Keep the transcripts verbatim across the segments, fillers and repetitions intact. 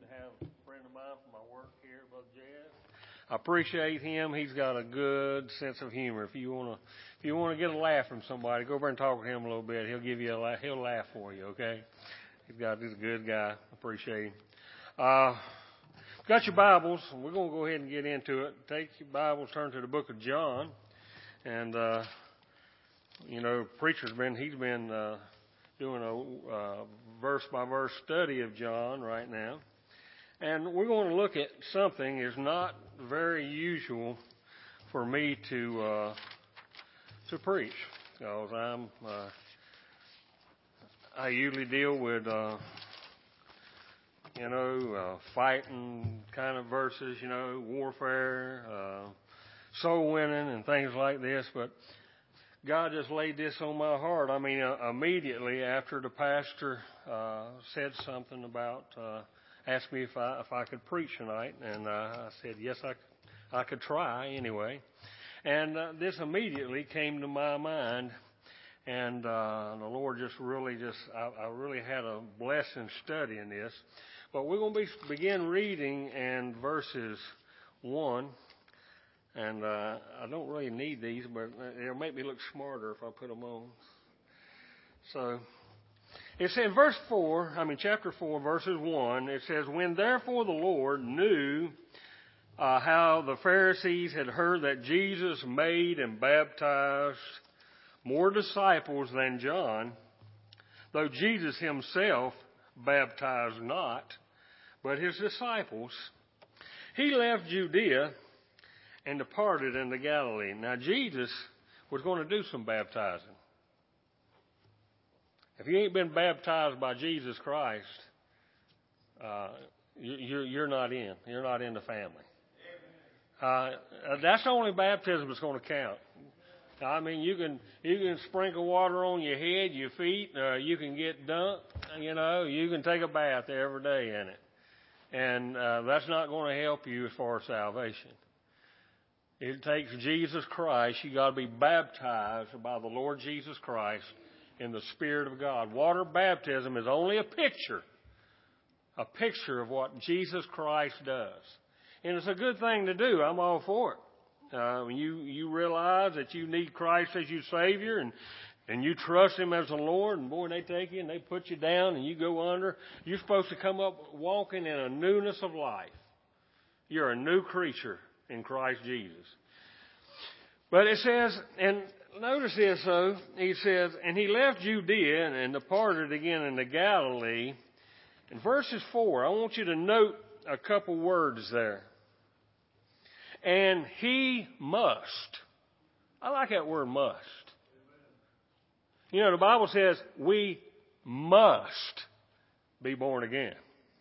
have a friend of mine from my work here, Brother Jazz. I appreciate him. He's got a good sense of humor. If you want to, if you want to get a laugh from somebody, go over and talk to him a little bit. He'll give you a laugh. He'll laugh for you. Okay? He's got. He's a good guy. Appreciate him. Uh, got your Bibles? We're going to go ahead and get into it. Take your Bibles, turn to the book of John, and uh, you know, preacher's been. He's been. Uh, doing a uh, verse-by-verse study of John right now. And we're going to look at something is not very usual for me to uh, to preach, because I'm uh, I usually deal with uh, you know uh, fighting kind of verses, you know, warfare, uh, soul winning, and things like this, but God just laid this on my heart. I mean, uh, immediately after the pastor uh, said something about, uh, asked me if I if I could preach tonight, and uh, I said yes, I could, I could try anyway. And uh, this immediately came to my mind, and uh, the Lord just really just I, I really had a blessing studying this. But we're going to be, begin reading in verses one. And uh, I don't really need these, but it'll make me look smarter if I put them on. So it's in verse four, I mean chapter four, verses one. It says, "When therefore the Lord knew uh, how the Pharisees had heard that Jesus made and baptized more disciples than John, though Jesus himself baptized not, but his disciples, he left Judea and departed into Galilee." Now, Jesus was going to do some baptizing. If you ain't been baptized by Jesus Christ, uh, you're, you're not in. You're not in the family. Uh, that's the only baptism that's going to count. I mean, you can you can sprinkle water on your head, your feet. Uh, you can get dunked. You know, you can take a bath every day in it, and uh, that's not going to help you as far as salvation. It takes Jesus Christ. You got to be baptized by the Lord Jesus Christ in the Spirit of God. Water baptism is only a picture, a picture of what Jesus Christ does. And it's a good thing to do. I'm all for it. Uh, when you, you realize that you need Christ as your Savior, and, and you trust Him as the Lord, and boy, they take you and they put you down and you go under, you're supposed to come up walking in a newness of life. You're a new creature in Christ Jesus. But it says, and notice this though, he says, "And he left Judea and, and departed again into Galilee." In verses four, I want you to note a couple words there. And he must. I like that word must. You know, the Bible says we must be born again.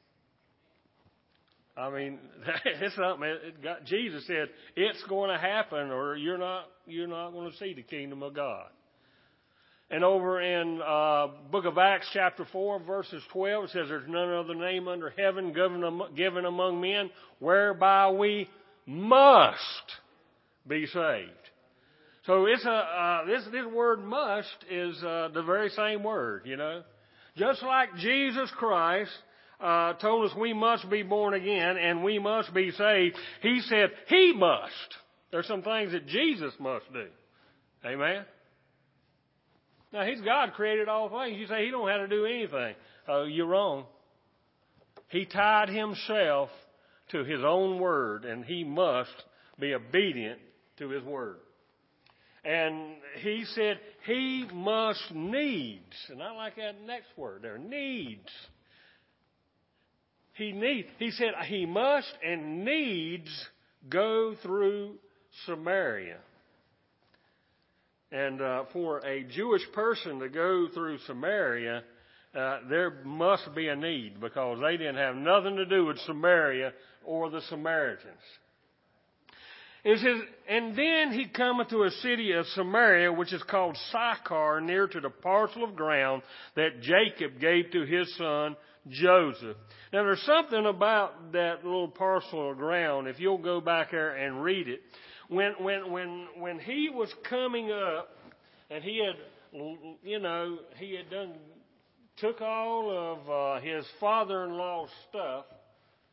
I mean, it's something. It got, Jesus said it's going to happen, or you're not you're not going to see the kingdom of God. And over in uh, Book of Acts, chapter four, verses twelve, it says, "There's none other name under heaven given among men whereby we must be saved." So it's a uh, this this word "must" is uh, the very same word, you know, just like Jesus Christ Uh, told us we must be born again and we must be saved. He said he must. There's some things that Jesus must do. Amen? Now, He's God, created all things. You say He don't have to do anything. Oh, you're wrong. He tied Himself to His own word, and He must be obedient to His word. And He said He must needs, and I like that next word there, needs. He needs, he said he must and needs go through Samaria. And uh, for a Jewish person to go through Samaria, uh, there must be a need, because they didn't have nothing to do with Samaria or the Samaritans. It says, "And then he cometh to a city of Samaria, which is called Sychar, near to the parcel of ground that Jacob gave to his son Joseph." Now, there's something about that little parcel of ground. If you'll go back there and read it, when when when when he was coming up, and he had, you know, he had done took all of uh, his father-in-law's stuff,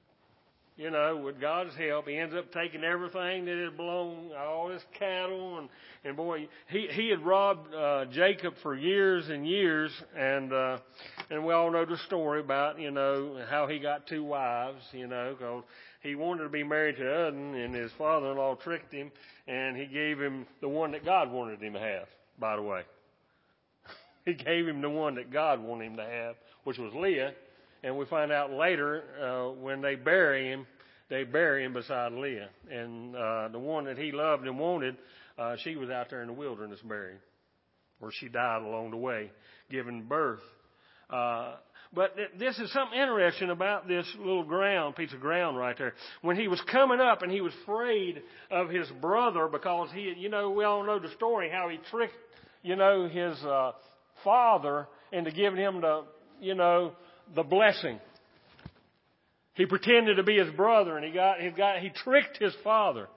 you know, with God's help, he ends up taking everything that had belonged, all his cattle, and, and boy, he, he had robbed, uh, Jacob for years and years, and, uh, and we all know the story about, you know, how he got two wives, you know, because he wanted to be married to Uddin, and his father-in-law tricked him, and he gave him the one that God wanted him to have, by the way. He gave him the one that God wanted him to have, which was Leah. And we find out later, uh, when they bury him, they bury him beside Leah. And uh, the one that he loved and wanted, uh, she was out there in the wilderness buried, where she died along the way, giving birth. Uh, but th- this is something interesting about this little ground, piece of ground right there. When he was coming up and he was afraid of his brother because he, you know, we all know the story, how he tricked, you know, his uh, father into giving him the, you know, the blessing. He pretended to be his brother, and he got, he got, he tricked his father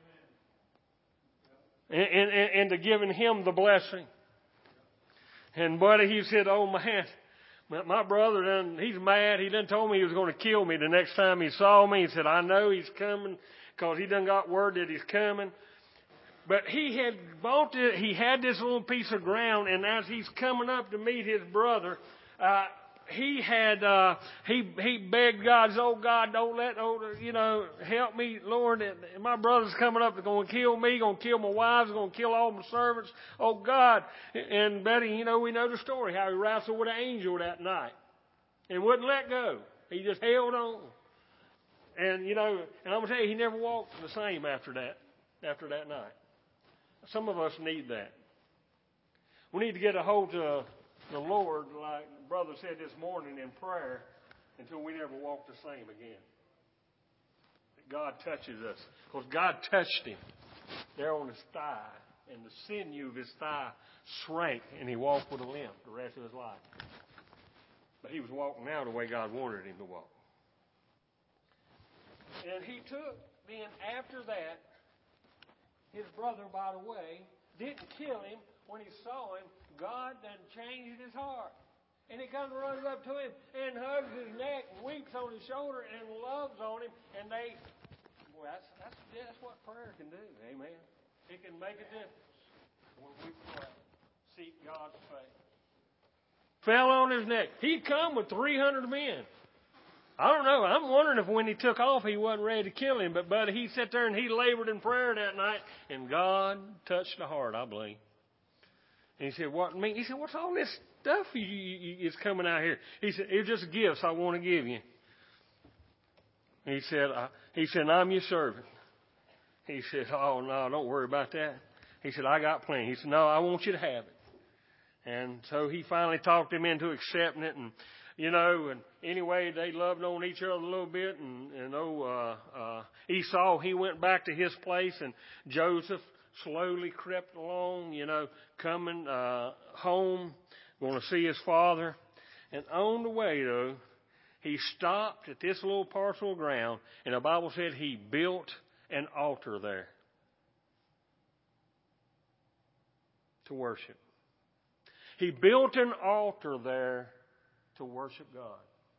into giving him the blessing. And buddy, he said, "Oh man, my brother done, he's mad. He done told me he was going to kill me the next time he saw me." He said, "I know he's coming because he done got word that he's coming." But he had bought it. He had this little piece of ground, and as he's coming up to meet his brother, uh, he had, uh, he, he begged God, "Oh God, don't let, oh, you know, help me, Lord. My brother's coming up. They're going to kill me, going to kill my wives, going to kill all my servants. Oh God." And Betty, you know, we know the story, how he wrestled with an angel that night and wouldn't let go. He just held on. And, you know, and I'm going to tell you, he never walked the same after that, after that night. Some of us need that. We need to get a hold of the Lord, like Brother said this morning in prayer, until we never walk the same again. That God touches us. Because God touched him there on his thigh, and the sinew of his thigh shrank, and he walked with a limp the rest of his life. But he was walking now the way God wanted him to walk. And he took, then after that, his brother, by the way, didn't kill him. When he saw him, God done changed his heart. And he comes and runs up to him and hugs his neck and weeps on his shoulder and loves on him. And they, boy, that's, that's, that's what prayer can do. Amen. It can make a difference when we pray. Seek God's face. Fell on his neck. He'd come with three hundred men. I don't know. I'm wondering if when he took off, he wasn't ready to kill him. But, buddy, he sat there and he labored in prayer that night. And God touched the heart, I believe. And he said, "What mean?" He said, "What's all this stuff you, you, you, is coming out here?" He said, "It's just gifts I want to give you." He said, I, he said, "I'm your servant." He said, "Oh, no, don't worry about that." He said, "I got plenty." He said, "No, I want you to have it." And so he finally talked him into accepting it. And, you know, and anyway, they loved on each other a little bit. And, and oh, uh, uh, Esau, he went back to his place, and Joseph slowly crept along, you know, coming uh, home, going to see his father. And on the way, though, he stopped at this little parcel of ground, and the Bible said he built an altar there to worship. He built an altar there to worship God.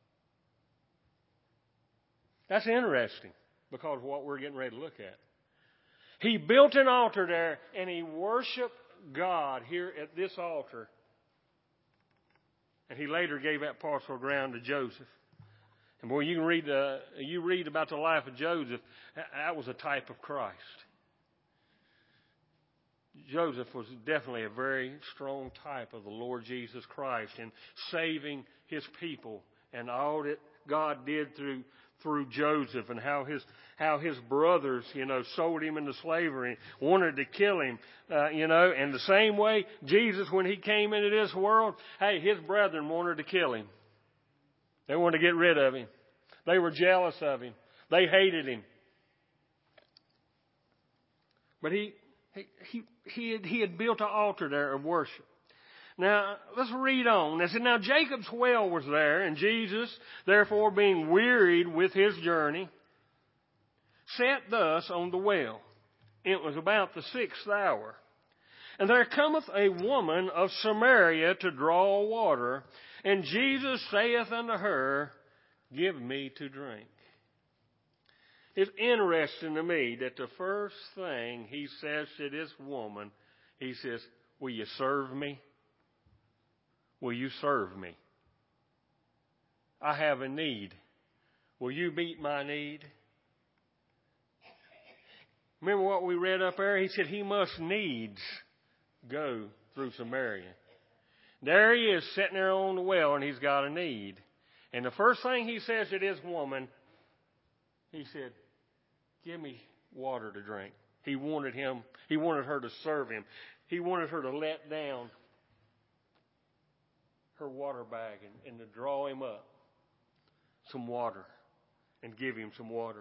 That's interesting because of what we're getting ready to look at. He built an altar there, and he worshiped God here at this altar. And he later gave that parcel of ground to Joseph. And boy, you can read uh, you read about the life of Joseph. That was a type of Christ. Joseph was definitely a very strong type of the Lord Jesus Christ in saving his people, and all that God did through through Joseph, and how his how his brothers, you know, sold him into slavery, wanted to kill him, uh, you know, and the same way Jesus, when he came into this world, hey, his brethren wanted to kill him. They wanted to get rid of him. They were jealous of him. They hated him. But he he he he had, he had built an altar there of worship. Now, let's read on. They said, "Now Jacob's well was there, and Jesus, therefore being wearied with his journey, sat thus on the well. It was about the sixth hour. And there cometh a woman of Samaria to draw water, and Jesus saith unto her, Give me to drink. It's interesting to me that the first thing he says to this woman, he says, will you serve me? Will you serve me? I have a need. Will you meet my need? Remember what we read up there? He said he must needs go through Samaria. There he is sitting there on the well, and he's got a need. And the first thing he says to this woman, he said, give me water to drink. He wanted him, he wanted her to serve him. He wanted her to let down her water bag and, and to draw him up some water and give him some water.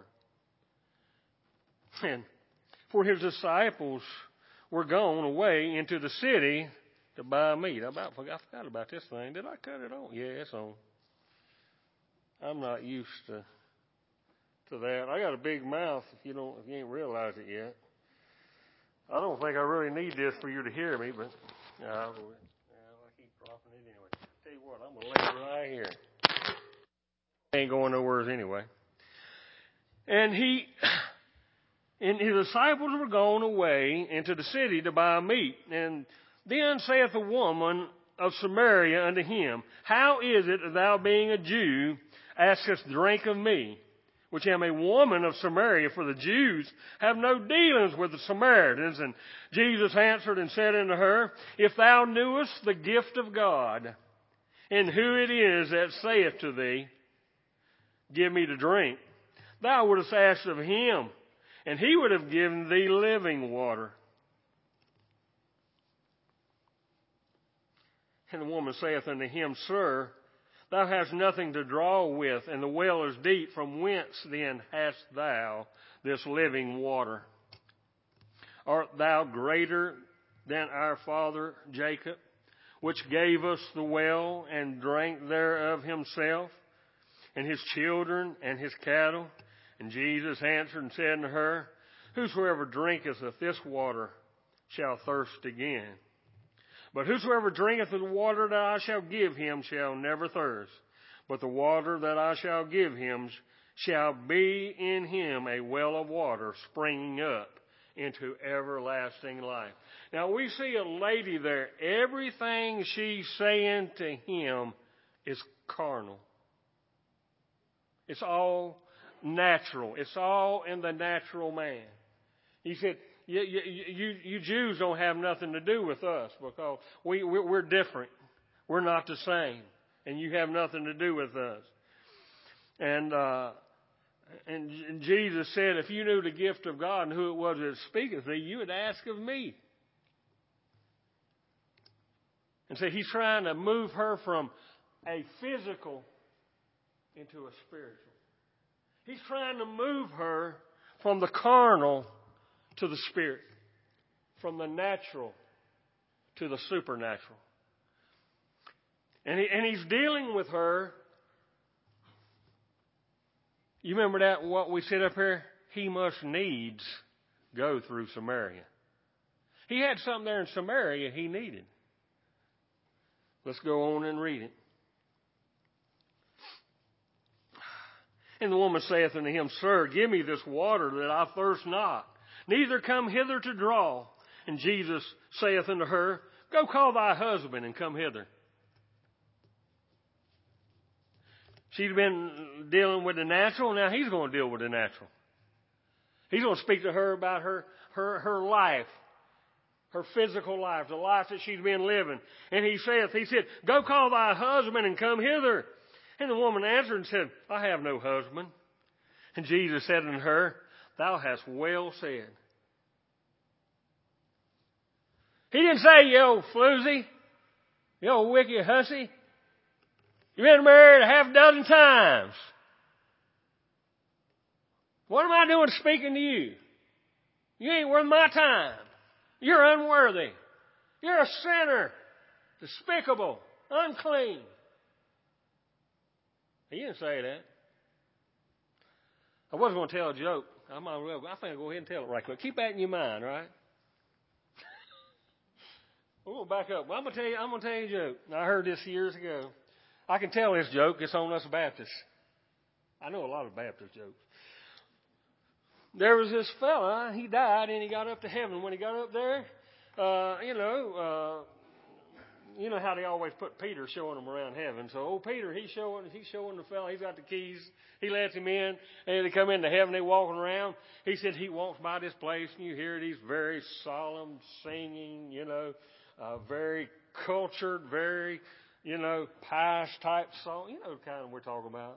And for his disciples were gone away into the city to buy meat. I about forgot, I forgot about this thing. Did I cut it on? Yeah, it's on. I'm not used to to that. I got a big mouth. If you don't, if you ain't realized it yet, I don't think I really need this for you to hear me, but uh, I keep dropping it anyway. Tell you what, I'm gonna lay it right here. Ain't going nowhere anyway. And he. And his disciples were gone away into the city to buy meat. And then saith the woman of Samaria unto him, how is it that thou, being a Jew, askest drink of me, which am a woman of Samaria? For the Jews have no dealings with the Samaritans. And Jesus answered and said unto her, if thou knewest the gift of God, and who it is that saith to thee, give me to drink, thou wouldest ask of him, and he would have given thee living water. And the woman saith unto him, Sir, thou hast nothing to draw with, and the well is deep. From whence then hast thou this living water? Art thou greater than our father Jacob, which gave us the well, and drank thereof himself, and his children, and his cattle? And Jesus answered and said unto her, whosoever drinketh of this water shall thirst again. But whosoever drinketh of the water that I shall give him shall never thirst. But the water that I shall give him shall be in him a well of water springing up into everlasting life. Now we see a lady there. Everything she's saying to him is carnal. It's all natural. It's all in the natural man. He said, you, you, you, you Jews don't have nothing to do with us because we, we're, we're different. We're not the same. And you have nothing to do with us. And, uh, and Jesus said, if you knew the gift of God and who it was that speaketh to thee, you would ask of me. And so he's trying to move her from a physical into a spiritual. He's trying to move her from the carnal to the spirit, from the natural to the supernatural. And, he, and he's dealing with her. You remember that, what we said up here? He must needs go through Samaria. He had something there in Samaria he needed. Let's go on and read it. And the woman saith unto him, Sir, give me this water that I thirst not, neither come hither to draw. And Jesus saith unto her, Go call thy husband and come hither. She'd been dealing with the natural, now he's going to deal with the natural. He's going to speak to her about her, her, her life, her physical life, the life that she's been living. And he saith, he said, Go call thy husband and come hither. And the woman answered and said, I have no husband. And Jesus said unto her, Thou hast well said. He didn't say, you old floozy, you old wicked hussy. You've been married a half dozen times. What am I doing speaking to you? You ain't worth my time. You're unworthy. You're a sinner. Despicable. Unclean. He didn't say that. I was going to tell a joke. I'm on, I think I'll go ahead and tell it right quick. Keep that in your mind, right? We're going to back up. Well, I'm going to tell you, I'm going to tell you a joke. I heard this years ago. I can tell this joke. It's on us Baptists. I know a lot of Baptist jokes. there was this fella, he died and he got up to heaven. When he got up there, uh, you know, uh, you know how they always put Peter showing them around heaven. So old Peter, he's showing, he's showing the fella, he's got the keys. He lets him in, and they come into heaven, they walking around. He said he walks by this place, and you hear these very solemn singing, you know, uh, very cultured, very, you know, pious type song. You know the kind we're talking about.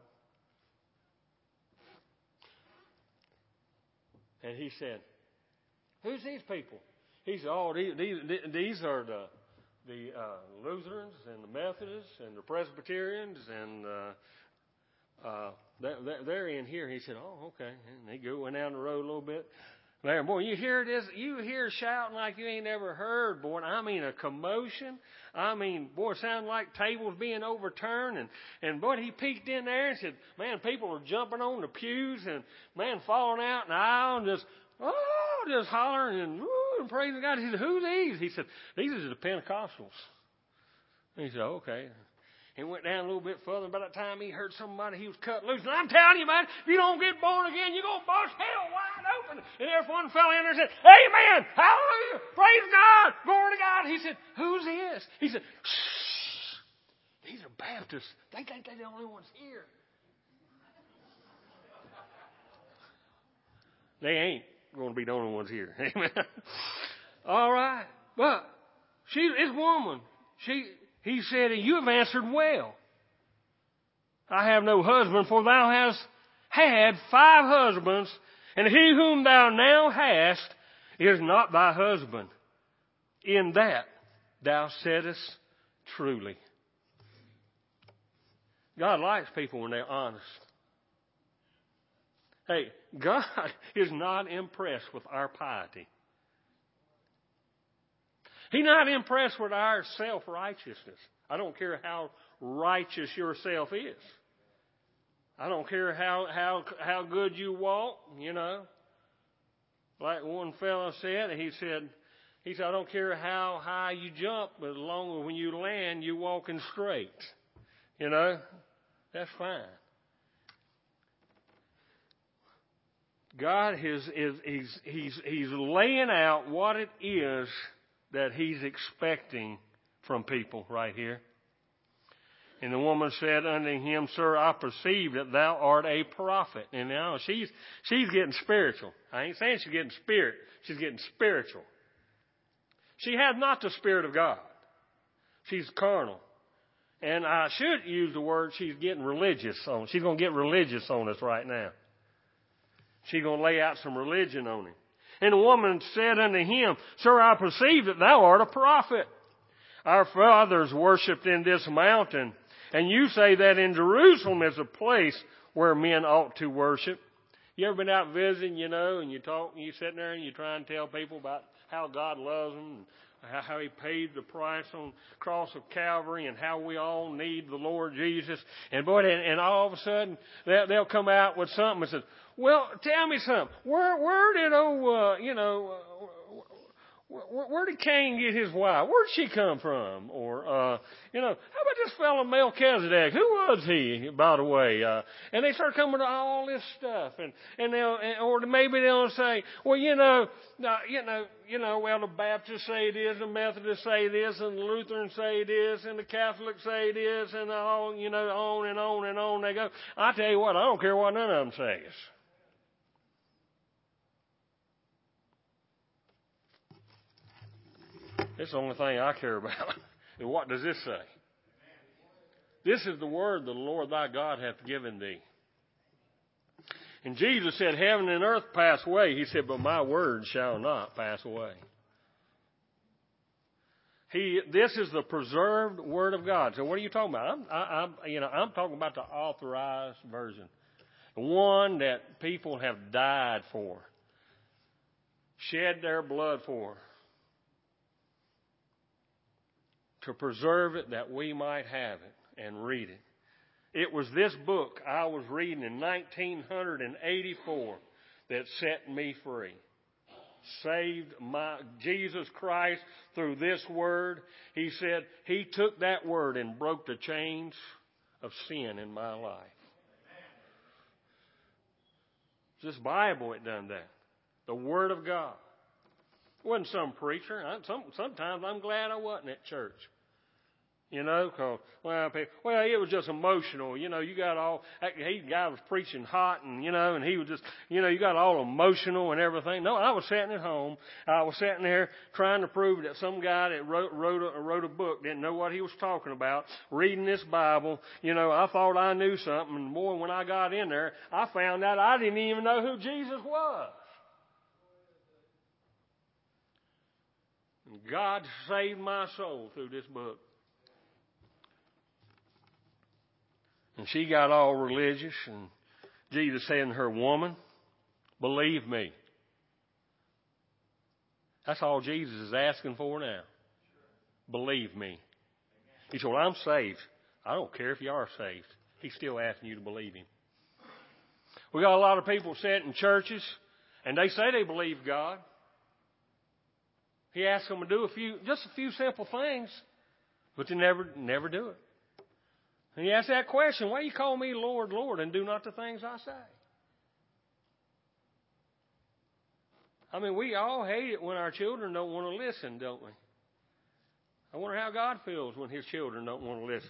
And he said, who's these people? He said, oh, these, these, these are the the uh, Lutherans and the Methodists and the Presbyterians, and uh, uh, they're, they're in here. He said, oh, okay. And they go went down the road a little bit. There, boy, you hear this, you hear shouting like you ain't never heard, boy. I mean, a commotion. I mean, boy, it sounded like tables being overturned. And, and boy, he peeked in there and said, man, people are jumping on the pews and, man, falling out in the aisle and just, oh, just hollering and, woo, and praising God. He said, who are these? He said, these are the Pentecostals. And he said, okay. He went down a little bit further, and by that time he heard somebody, he was cut loose. And I'm telling you, man, if you don't get born again, you're going to bust hell wide open. And there's one fella in there and said, amen, hallelujah, praise God, glory to God. He said, who's this? He said, shh, these are Baptists. They think they're the only ones here. They ain't going to be the only ones here. Amen. All right. But she, this woman, she... He said, you have answered well. I have no husband, for thou hast had five husbands, and he whom thou now hast is not thy husband. In that thou saidest truly. God likes people when they're honest. Hey, God is not impressed with our piety. He's not impressed with our self-righteousness. I don't care how righteous yourself is. I don't care how, how, how good you walk, you know. Like one fellow said, he said, he said, I don't care how high you jump, but as long as when you land, you're walking straight. You know, that's fine. God is, is he's, he's, he's laying out what it is that he's expecting from people right here. And the woman said unto him, Sir, I perceive that thou art a prophet. And now she's she's getting spiritual. I ain't saying she's getting spirit. She's getting spiritual. She has not the Spirit of God. She's carnal. And I should use the word she's getting religious on. She's going to get religious on us right now. She's going to lay out some religion on him. And the woman said unto him, Sir, I perceive that thou art a prophet. Our fathers worshipped in this mountain, and you say that in Jerusalem is a place where men ought to worship. You ever been out visiting, you know, and you talk, and you sitting there and you try and tell people about how God loves them, and how he paid the price on the cross of Calvary, and how we all need the Lord Jesus. And boy, and, and all of a sudden, they'll, they'll come out with something that says, well, tell me something. Where, where did, oh, uh, you know, uh, where, where did Cain get his wife? Where did she come from? Or, uh, you know, how about this fellow Melchizedek? Who was he, by the way? Uh, and they start coming to all this stuff, and and they'll, or maybe they'll say, well, you know, uh, you know, you know, well, the Baptists say it is, the Methodists say this, and the Lutherans say it is, and the Catholics say it is, and all, you know, on and on and on they go. I tell you what, I don't care what none of them says. It's the only thing I care about. And what does this say? This is the word the Lord thy God hath given thee. And Jesus said, heaven and earth pass away. He said, but my word shall not pass away. He, this is the preserved word of God. So what are you talking about? I'm, I, I'm, you know, I'm talking about the authorized version. The one that people have died for. Shed their blood for. To preserve it that we might have it and read it. It was this book I was reading in nineteen eighty-four that set me free. Saved my Jesus Christ through this word. He said he took that word and broke the chains of sin in my life. It's this Bible that done that. The Word of God. It wasn't some preacher. I, some, sometimes I'm glad I wasn't at church. You know, cause, well, well, it was just emotional. You know, you got all, he guy was preaching hot and, you know, and he was just, you know, you got all emotional and everything. No, I was sitting at home. I was sitting there trying to prove that some guy that wrote, wrote a, wrote a book didn't know what he was talking about, reading this Bible. You know, I thought I knew something. And boy, when I got in there, I found out I didn't even know who Jesus was. And God saved my soul through this book. And she got all religious, and Jesus said to her, woman, believe me. That's all Jesus is asking for now. Believe me. He said, well, I'm saved. I don't care if you are saved. He's still asking you to believe him. We got a lot of people sitting in churches, and they say they believe God. He asks them to do a few, just a few simple things, but they never, never do it. And he asked that question, why you call me Lord, Lord, and do not the things I say? I mean, we all hate it when our children don't want to listen, don't we? I wonder how God feels when his children don't want to listen.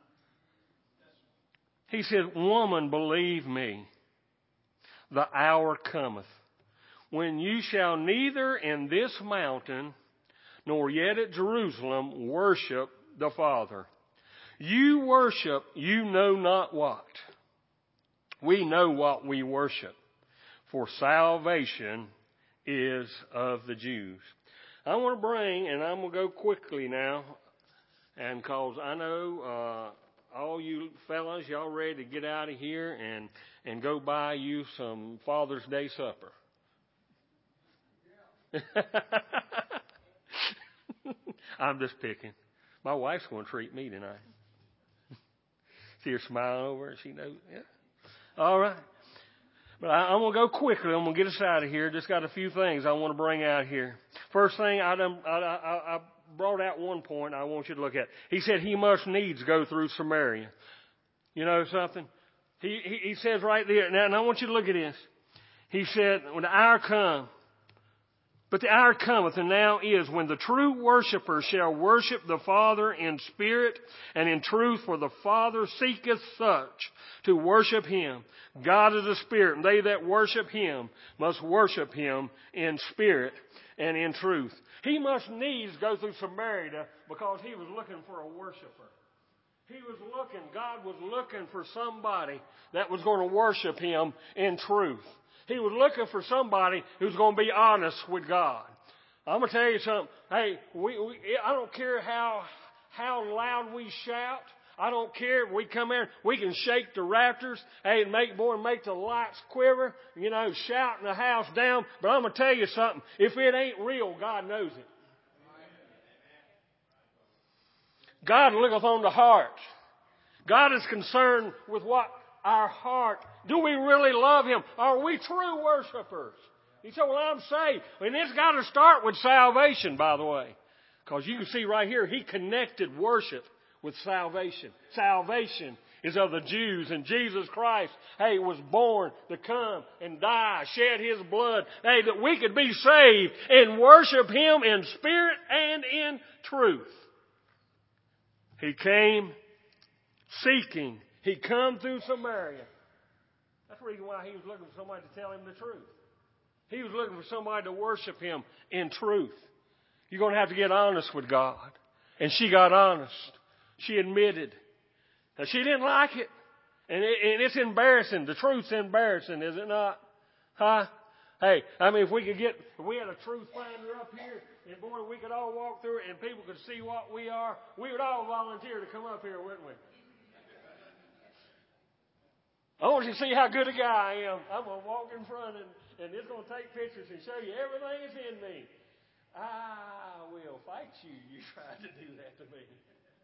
He said, woman, believe me, the hour cometh, when you shall neither in this mountain nor yet at Jerusalem worship the Father. You worship, you know not what. We know what we worship, for salvation is of the Jews. I want to bring, and I'm going to go quickly now, and cause I know uh, all you fellas, y'all ready to get out of here and, and go buy you some Father's Day supper. I'm just picking. My wife's going to treat me tonight. See her smiling over and she knows. Yeah. All right. But I, I'm going to go quickly. I'm going to get us out of here. Just got a few things I want to bring out here. First thing, I, done, I, I, I brought out one point I want you to look at. He said he must needs go through Samaria. You know something? He, he, he says right there. Now, and I want you to look at this. He said, when the hour comes, but the hour cometh, and now is, when the true worshipper shall worship the Father in spirit and in truth, for the Father seeketh such to worship him. God is a spirit, and they that worship him must worship him in spirit and in truth. He must needs go through Samaria because he was looking for a worshiper. He was looking, God was looking for somebody that was going to worship him in truth. He was looking for somebody who's going to be honest with God. I'm going to tell you something. Hey, we, we, I don't care how, how loud we shout. I don't care if we come in, we can shake the rafters, hey, and make, boy, make the lights quiver, you know, shouting the house down. But I'm going to tell you something. If it ain't real, God knows it. God looketh on the heart. God is concerned with what our heart. Do we really love him? Are we true worshipers? He said, well, I'm saved. And it's got to start with salvation, by the way. Because you can see right here, he connected worship with salvation. Salvation is of the Jews, and Jesus Christ, hey, was born to come and die, shed his blood, hey, that we could be saved and worship him in spirit and in truth. He came seeking. He come through Samaria. That's the reason why he was looking for somebody to tell him the truth. He was looking for somebody to worship him in truth. You're going to have to get honest with God. And she got honest. She admitted. Now, she didn't like it. And, it. and it's embarrassing. The truth's embarrassing, is it not? Huh? Hey, I mean, if we could get, if we had a truth finder up here, and boy, we could all walk through it and people could see what we are, we would all volunteer to come up here, wouldn't we? I want you to see how good a guy I am. I'm going to walk in front and, and it's going to take pictures and show you everything that's in me. I will fight you. You tried to do that to me.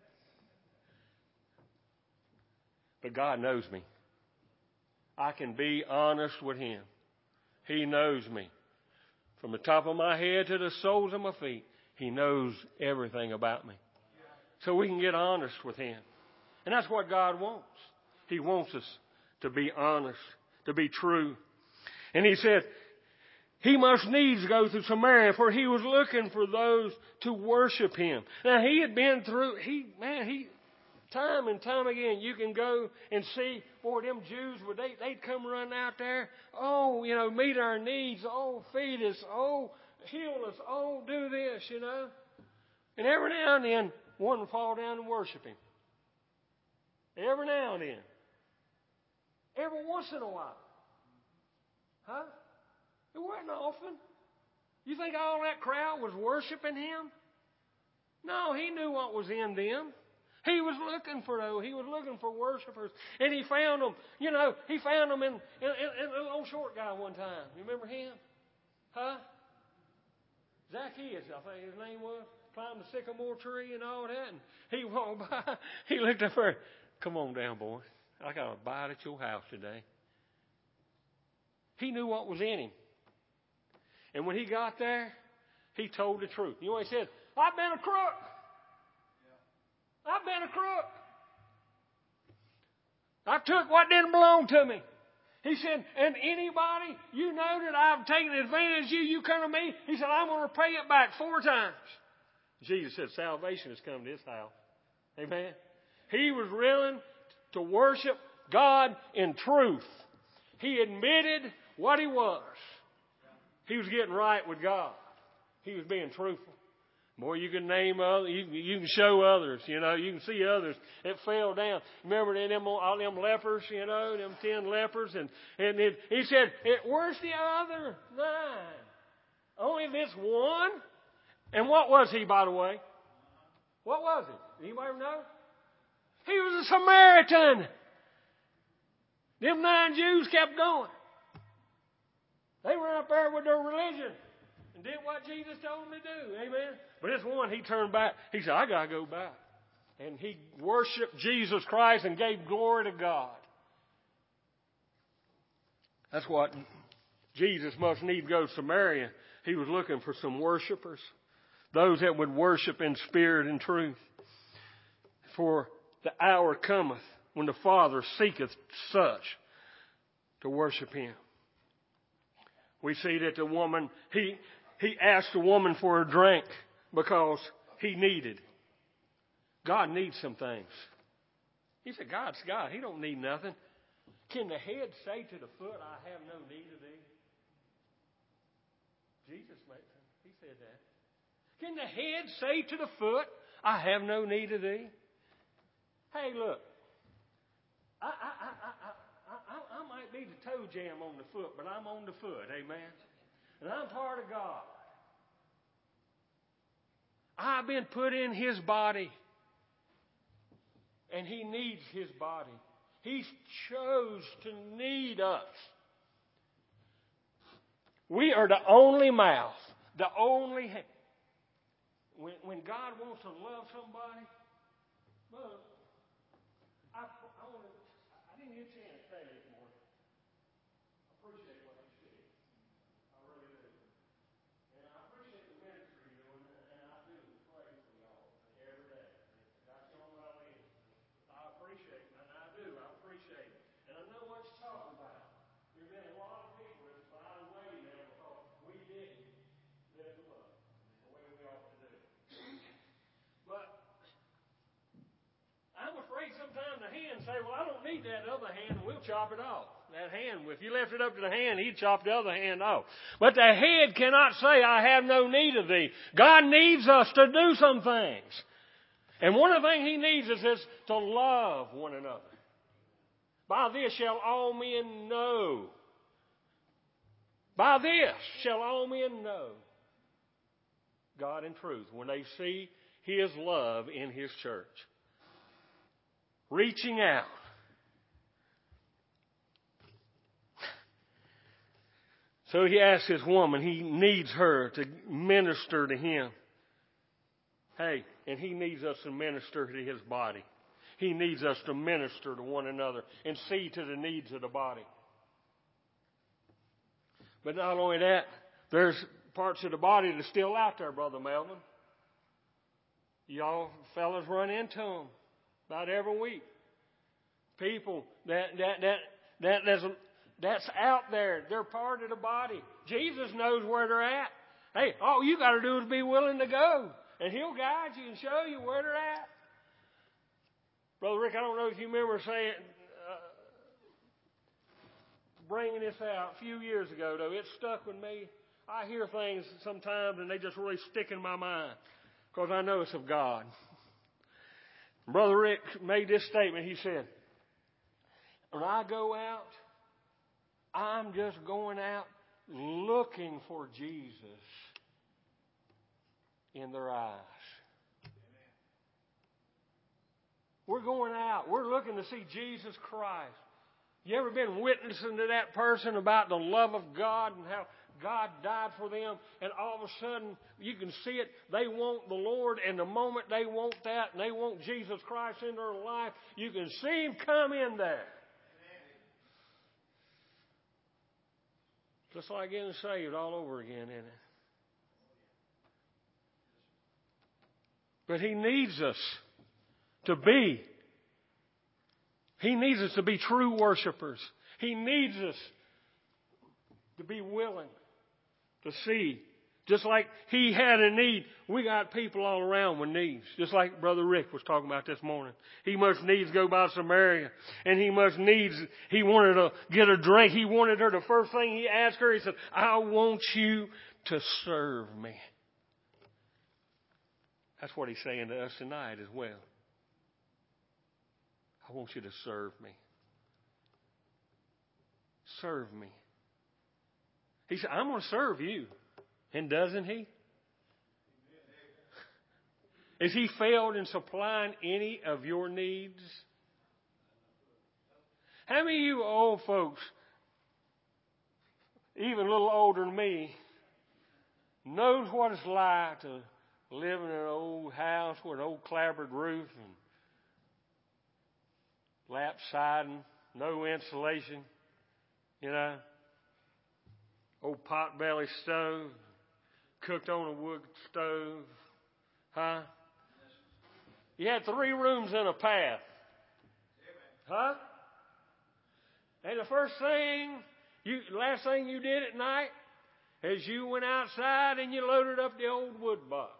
But God knows me. I can be honest with him. He knows me. From the top of my head to the soles of my feet, he knows everything about me. So we can get honest with him. And that's what God wants. He wants us to be honest, to be true. And he said, he must needs go through Samaria, for he was looking for those to worship him. Now he had been through, he, man, he, time and time again, you can go and see, boy, them Jews, would they, they'd come running out there. Oh, you know, meet our needs. Oh, feed us. Oh, heal us. Oh, do this, you know. And every now and then, one would fall down and worship him. Every now and then. Every once in a while. Huh? It wasn't often. You think all that crowd was worshiping him? No, he knew what was in them. He was looking for those. He was looking for worshipers. And he found them. You know, he found them in, in, in, in a little short guy one time. You remember him? Huh? Zacchaeus, I think his name was. Climbed the sycamore tree and all that. And he walked by. He looked up there. Come on down, boy. I got a bite at your house today. He knew what was in him. And when he got there, he told the truth. You know what he said? I've been a crook. I've been a crook. I took what didn't belong to me. He said, and anybody, you know that I've taken advantage of you, you come to me. He said, I'm going to pay it back four times. Jesus said, salvation has come to his house. Amen. He was willing to worship God in truth. He admitted what he was. He was getting right with God. He was being truthful. Boy, you can name others, you, you can show others, you know, you can see others that fell down. Remember them, all them lepers, you know, them ten lepers, and, and it, he said, where's the other nine? Only this one? And what was he, by the way? What was he? Anybody know? He was a Samaritan. Them nine Jews kept going. They were up there with their religion and did what Jesus told them to do. Amen. But this one, he turned back. He said, I got to go back. And he worshiped Jesus Christ and gave glory to God. That's what Jesus must need go to Samaria. He was looking for some worshipers. Those that would worship in spirit and truth. For the hour cometh when the Father seeketh such to worship him. We see that the woman, he, he asked the woman for a drink because he needed. God needs some things. He said, God's God. He don't need nothing. Can the head say to the foot, I have no need of thee? Jesus, he said that. Can the head say to the foot, I have no need of thee? Hey, look. I, I, I, I, I, I might be the toe jam on the foot, but I'm on the foot. Amen. And I'm part of God. I've been put in his body. And he needs his body. He chose to need us. We are the only mouth, the only hand. When, when God wants to love somebody, look, I, I, want to, I didn't get a chance to say this morning. I appreciate what you said. I really do. And I appreciate the ministry you're doing, and I do pray for y'all every day. That's the only way I live. I appreciate it, and I do. I appreciate it. And I know what you're talking about. There have been a lot of people that's flying away now because we didn't live the love the way we ought to do. But I'm afraid sometimes the hand say, well, I don't need that other hand, and we'll chop it off. That hand, if you left it up to the hand, he'd chop the other hand off. But the head cannot say, I have no need of thee. God needs us to do some things. And one of the things he needs us is to love one another. By this shall all men know. By this shall all men know God in truth, when they see his love in his church. Reaching out. So he asks this woman, he needs her to minister to him. Hey, and he needs us to minister to his body. He needs us to minister to one another and see to the needs of the body. But not only that, there's parts of the body that's still out there, Brother Melvin. Y'all fellas run into them about every week. People that that that that there's a, that's out there. They're part of the body. Jesus knows where they're at. Hey, all you got to do is be willing to go, and He'll guide you and show you where they're at. Brother Rick, I don't know if you remember saying, uh, bringing this out a few years ago, though. It stuck with me. I hear things sometimes, and they just really stick in my mind because I know it's of God. Brother Rick made this statement. He said, when I go out, I'm just going out looking for Jesus in their eyes. We're going out. We're looking to see Jesus Christ. You ever been witnessing to that person about the love of God and how God died for them, and all of a sudden you can see it. They want the Lord, and the moment they want that and they want Jesus Christ in their life, you can see Him come in there. Just like getting saved all over again, isn't it? But He needs us to be. He needs us to be true worshipers. He needs us to be willing to see. Just like He had a need, we got people all around with needs. Just like Brother Rick was talking about this morning. He must needs go by Samaria. And he must needs, he wanted to get a drink. He wanted her, the first thing he asked her, he said, I want you to serve me. That's what He's saying to us tonight as well. I want you to serve me. Serve me. He said, I'm going to serve you. And doesn't He? Has He failed in supplying any of your needs? How many of you old folks, even a little older than me, knows what it's like to live in an old house with an old clapboard roof and lap siding, no insulation, you know, old potbelly stove, cooked on a wood stove, huh? You had three rooms and a path, huh? And the first thing, you, last thing you did at night is you went outside and you loaded up the old wood box.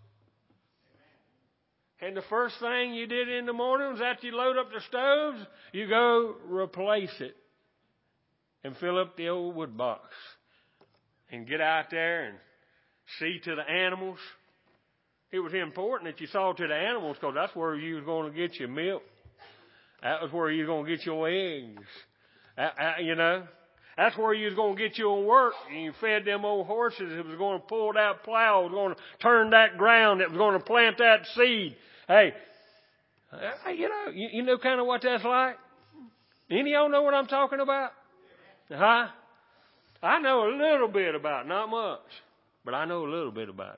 And the first thing you did in the morning was after you load up the stoves, you go replace it and fill up the old wood box and get out there and see to the animals. It was important that you saw to the animals because that's where you was going to get your milk. That was where you was going to get your eggs. Uh, uh, you know, that's where you was going to get your work. And you fed them old horses. It was going to pull that plow. It was going to turn that ground. It was going to plant that seed. Hey, uh, you know, you, you know kind of what that's like? Any of y'all know what I'm talking about? Huh? I know a little bit about it, not much, but I know a little bit about it.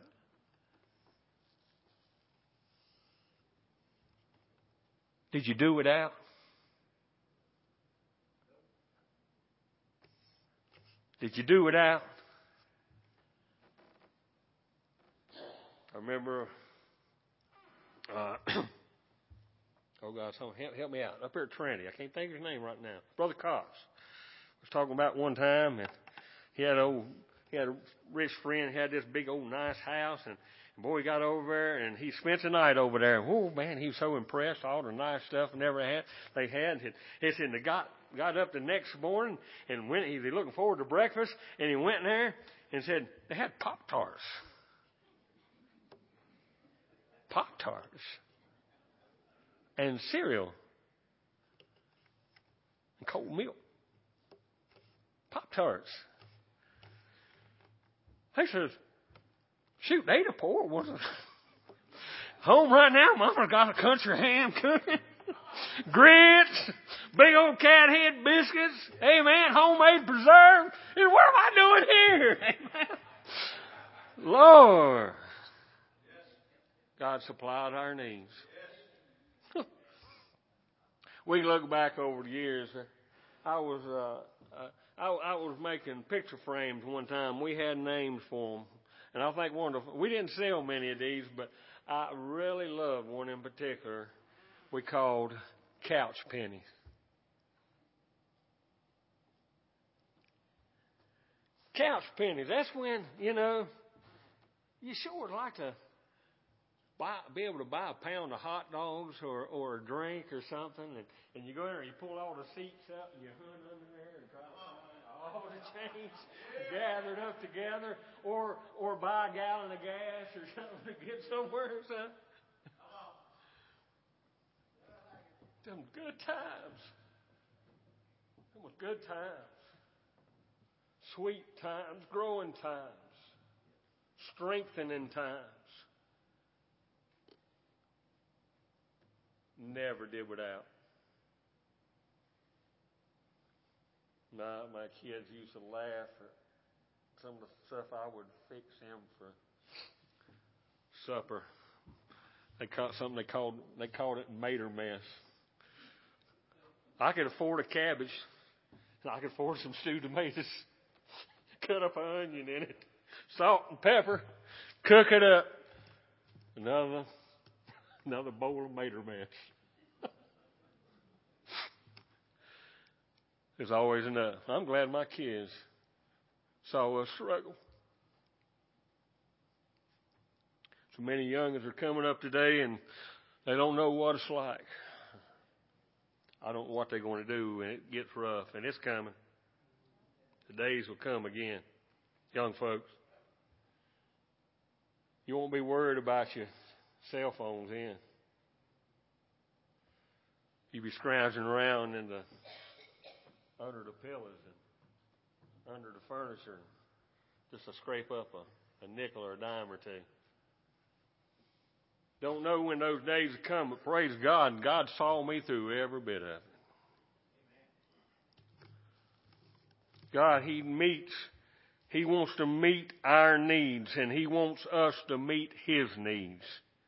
Did you do it out? Did you do it out? I remember, uh, oh God, someone help, help me out. Up here at Trinity, I can't think of his name right now. Brother Cox was talking about one time, and he had a old, he had a rich friend, he had this big old nice house, and, and boy, he got over there, and he spent the night over there. And, oh man, he was so impressed, all the nice stuff and never had they had. And he said they got got up the next morning and went. He was looking forward to breakfast, and he went in there and said they had Pop-Tarts. Pop-Tarts and cereal and cold milk. Pop-Tarts. He says, shoot, they the poor ones. Home right now, Mama's got a country ham cooking, grits, big old cat head biscuits, amen, homemade preserve. And what am I doing here? Amen. Lord. God supplied our needs. We look back over the years. I was uh, I, I was making picture frames one time. We had names for them, and I think one of the, we didn't sell many of these, but I really loved one in particular. We called Couch Pennies. couch pennies. That's when, you know, you sure would like to buy, be able to buy a pound of hot dogs or, or a drink or something. And, and you go in there and you pull all the seats up and you hunt under there and try to find all the change gathered up together. Or, or buy a gallon of gas or something to get somewhere or something. Them good times. Them was good times. Sweet times, growing times, strengthening times. Never did without. My, my kids used to laugh at some of the stuff I would fix them for supper. They caught something they called they called it mater mess. I could afford a cabbage. I could afford some stewed tomatoes. Cut up an onion in it. Salt and pepper. Cook it up. Another, another bowl of mater mess. There's always enough. I'm glad my kids saw us struggle. So many youngins are coming up today and they don't know what it's like. I don't know what they're going to do when it gets rough, and it's coming. The days will come again. Young folks, you won't be worried about your cell phones in. You'll be scrounging around in the under the pillows and under the furniture just to scrape up a, a nickel or a dime or two. Don't know when those days will come, but praise God, God saw me through every bit of it. God, He meets, He wants to meet our needs, and He wants us to meet His needs.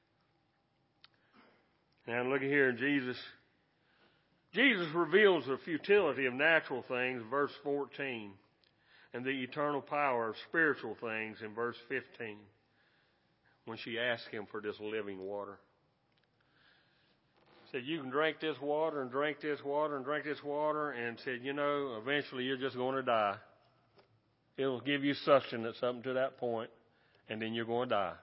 Now look at here, Jesus. Jesus reveals the futility of natural things, verse fourteen, and the eternal power of spiritual things in verse fifteen. When she asked Him for this living water. Said, you can drink this water and drink this water and drink this water, and said, you know, eventually you're just going to die. It'll give you sustenance up to that point, and then you're going to die.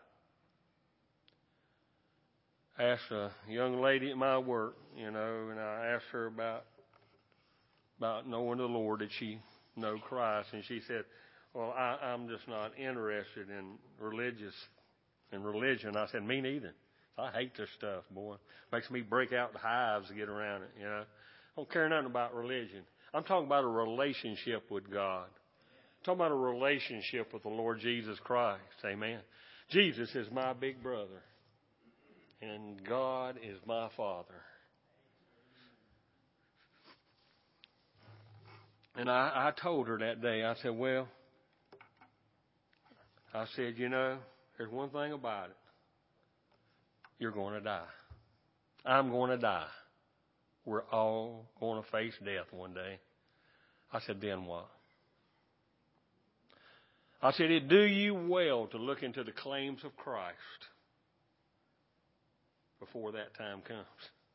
I asked a young lady at my work, you know, and I asked her about about knowing the Lord. Did she know Christ? And she said, well, I, I'm just not interested in religious in religion. I said, me neither. I hate this stuff, boy. Makes me break out the hives to get around it, you know. I don't care nothing about religion. I'm talking about a relationship with God. I'm talking about a relationship with the Lord Jesus Christ. Amen. Jesus is my big brother. And God is my Father. And I, I told her that day, I said, well, I said, you know, there's one thing about it. You're going to die. I'm going to die. We're all going to face death one day. I said, then what? I said, it do you well to look into the claims of Christ before that time comes.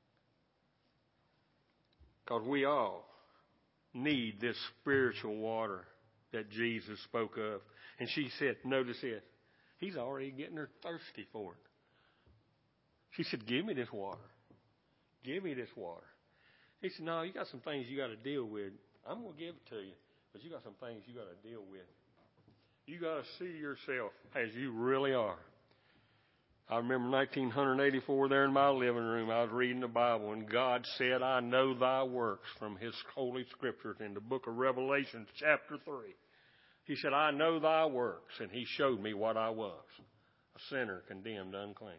Because we all need this spiritual water that Jesus spoke of. And she said, notice it. He's already getting her thirsty for it. She said, give me this water. Give me this water. He said, no, you got some things you got to deal with. I'm going to give it to you, but you got some things you got to deal with. You got to see yourself as you really are. I remember nineteen eighty-four there in my living room, I was reading the Bible, and God said, I know thy works from His holy scriptures in the book of Revelation, chapter three. He said, I know thy works, and He showed me what I was, a sinner condemned unclean.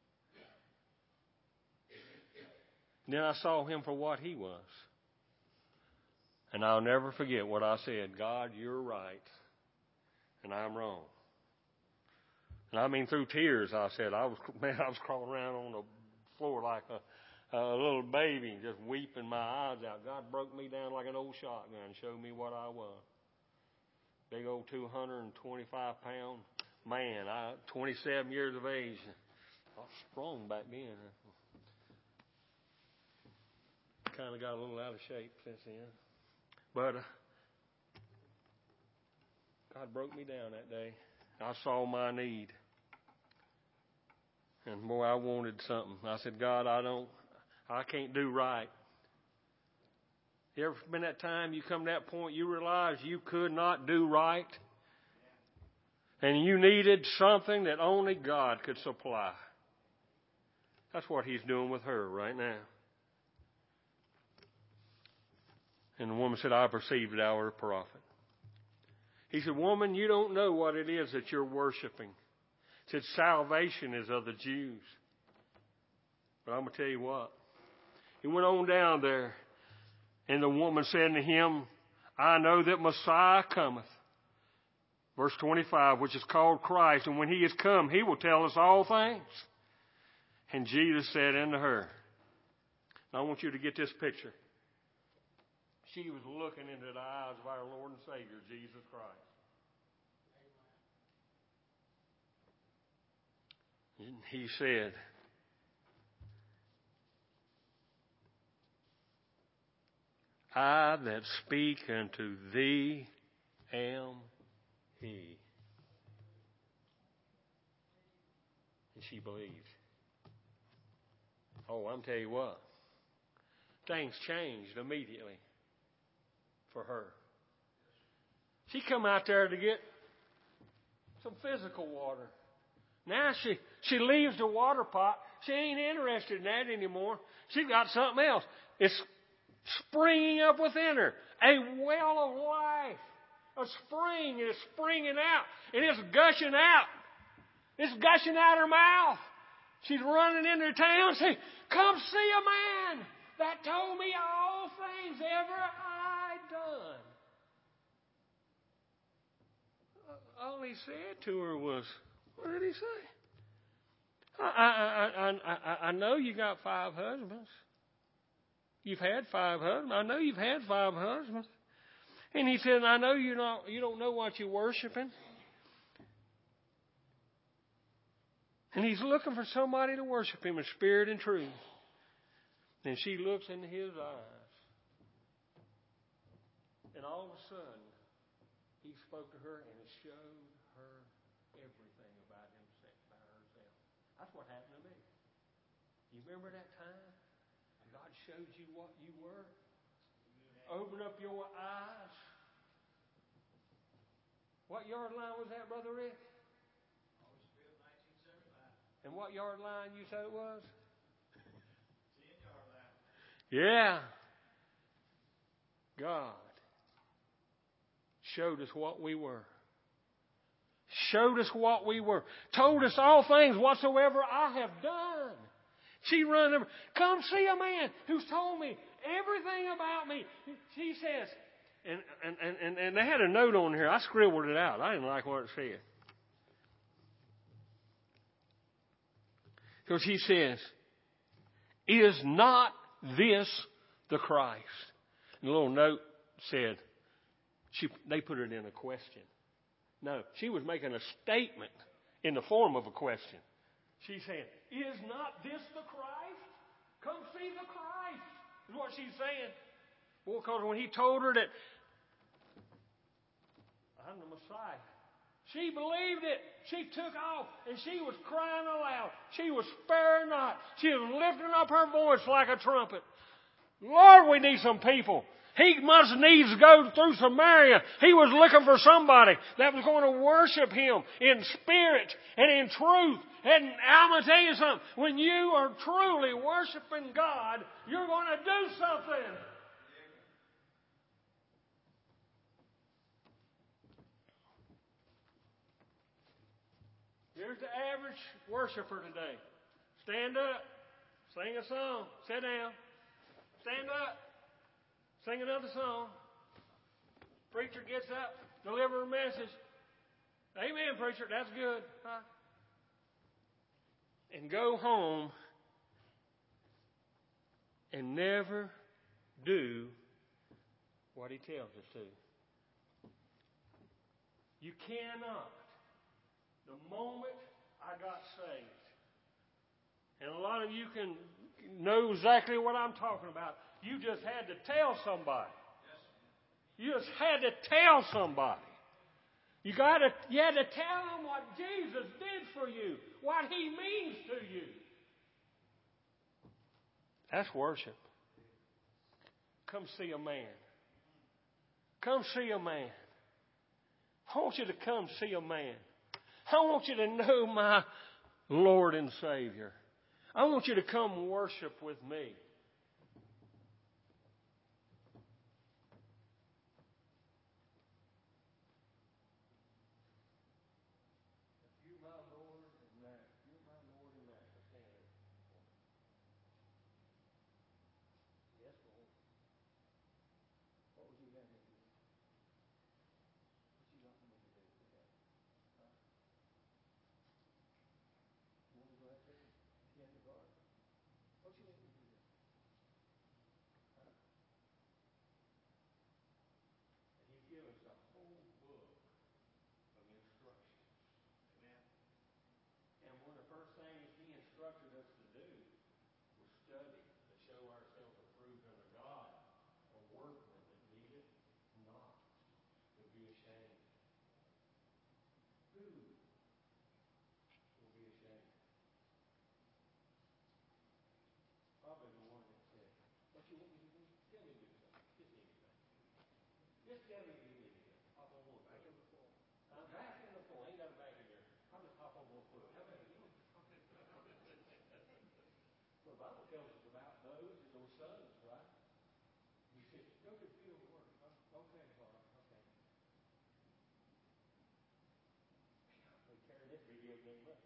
And then I saw Him for what He was. And I'll never forget what I said, God, you're right, and I'm wrong. And I mean, through tears, I said, I was, man, I was crawling around on the floor like a, a little baby, just weeping my eyes out. God broke me down like an old shotgun and showed me what I was. Big old two hundred twenty-five pound man, I, twenty-seven years of age. I was strong back then. Kind of got a little out of shape since then. But uh, God broke me down that day. I saw my need. And boy, I wanted something. I said, God, I don't, I can't do right. You ever been that time you come to that point you realize you could not do right? And you needed something that only God could supply. That's what He's doing with her right now. And the woman said, I perceive thou art a prophet. He said, woman, you don't know what it is that you're worshiping. He said, salvation is of the Jews. But I'm going to tell you what. He went on down there, and the woman said to him, I know that Messiah cometh. Verse twenty-five, which is called Christ. And when He is come, He will tell us all things. And Jesus said unto her, I want you to get this picture. She was looking into the eyes of our Lord and Savior, Jesus Christ. And He said, I that speak unto thee am He. And she believed. Oh, I'm telling you what. Things changed immediately for her. She come out there to get some physical water. Now she, she leaves the water pot. She ain't interested in that anymore. She got something else. It's springing up within her. A well of life. A spring is springing out. And it's gushing out. It's gushing out her mouth. She's running into town saying, come see a man that told me all things ever I done. All he said to her was, what did he say? I, I, I, I, I know you got five husbands. You've had five husbands. I know you've had five husbands. And he said, I know you're not, you don't know what you're worshiping. And he's looking for somebody to worship Him in spirit and truth. And she looks into his eyes. And all of a sudden, he spoke to her and showed her everything about himself, about herself. That's what happened to me. You remember that time? God showed you what you were? Open up your eyes. What yard line was that, Brother Rick? And what yard line you said it was? Yeah. God showed us what we were. Showed us what we were. Told us all things whatsoever I have done. She run over. Come see a man who's told me everything about me. She says, and, and, and, and they had a note on here. I scribbled it out. I didn't like what it said. Because he says, is not this the Christ? And the little note said, she, they put it in a question. No, she was making a statement in the form of a question. She said, is not this the Christ? Come see the Christ, is what she's saying. Well, because when he told her that I'm the Messiah, she believed it. She took off and she was crying aloud. She was sparing not. She was lifting up her voice like a trumpet. Lord, we need some people. He must needs go through Samaria. He was looking for somebody that was going to worship Him in spirit and in truth. And I'm going to tell you something. When you are truly worshiping God, you're going to do something. Here's the average worshiper today. Stand up. Sing a song. Sit down. Stand up. Sing another song. Preacher gets up. Deliver a message. Amen, preacher. That's good. Huh? And go home and never do what He tells us to. You cannot. The moment I got saved, and a lot of you can know exactly what I'm talking about. You just had to tell somebody. You just had to tell somebody. You got to, you had to tell them what Jesus did for you, what He means to you. That's worship. Come see a man. Come see a man. I want you to come see a man. I want you to know my Lord and Savior. I want you to come worship with me. You, my Lord and Master. You, my Lord and Master. Stand there. Yes, Lord. What would you have me to do? What you want me to do today? Huh? You want to go out there? You have the garden. What you want me to do? Huh? And He gives us a whole book of instructions. Amen. And one of the first things He instructed us to do was study to show ourselves approved unto God, a workman that needeth not to be ashamed. Who will be ashamed? Probably the one that said, what you want me to do? Tell me to do something. Just anything. Just tell me to do anything. Hop on one foot. I'm back in the floor. Ain't got a back in there. I'll just hop on one foot. How about you? The Bible tells us about those and those sons, right? He said, go to the field of work. Okay, Father. Okay. We carry this video game up.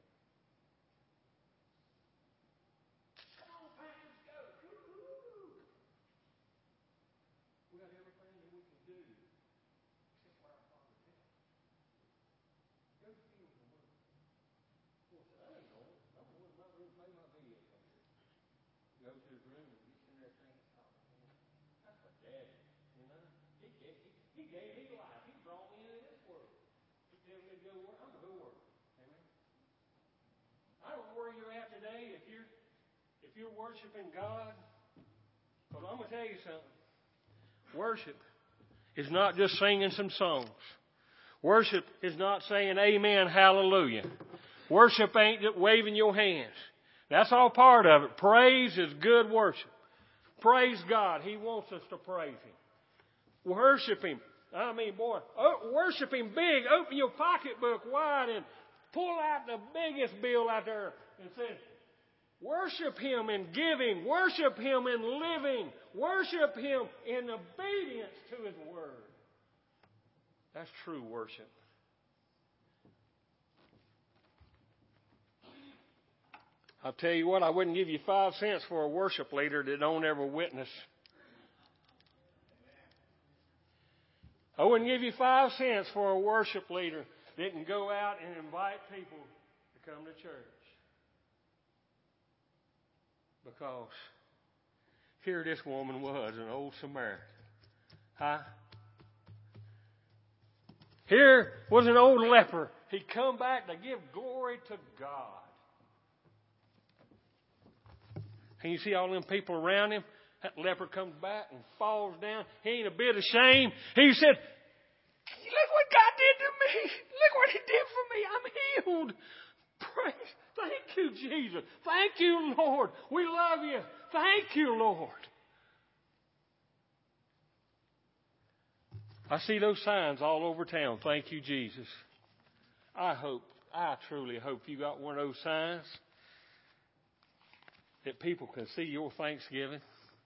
Come on, Packers, go. Woo-hoo. We got everything that we can do except what our Father tells us. Go to the field of work. Boy said, I ain't going. I'm going to my room, play my video game. Go to his room and he's in there singing. Oh, man. That's what Daddy, you know. He gave, he, he gave me life. He brought me into this world. He tells me to go work. I'm going to go work. Amen. I don't know where you're at today if you're if you're worshiping God. But I'm going to tell you something. Worship is not just singing some songs. Worship is not saying amen, hallelujah. Worship ain't just waving your hands. That's all part of it. Praise is good worship. Praise God. He wants us to praise Him. Worship Him. I mean, boy, worship Him big. Open your pocketbook wide and pull out the biggest bill out there and say, worship Him in giving. Worship Him in living. Worship Him in obedience to His Word. That's true worship. I'll tell you what, I wouldn't give you five cents for a worship leader that don't ever witness. I wouldn't give you five cents for a worship leader that can go out and invite people to come to church. Because here this woman was, an old Samaritan. Huh? Here was an old leper. He come back to give glory to God. And you see all them people around him? That leper comes back and falls down. He ain't a bit ashamed. He said, look what God did to me. Look what He did for me. I'm healed. Praise. Thank you, Jesus. Thank you, Lord. We love you. Thank you, Lord. I see those signs all over town. Thank you, Jesus. I hope, I truly hope you got one of those signs that people can see your Thanksgiving.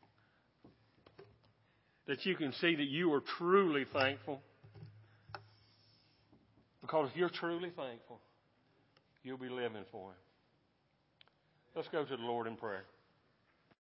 That you can see that you are truly thankful. Because if you're truly thankful, you'll be living for Him. Let's go to the Lord in prayer.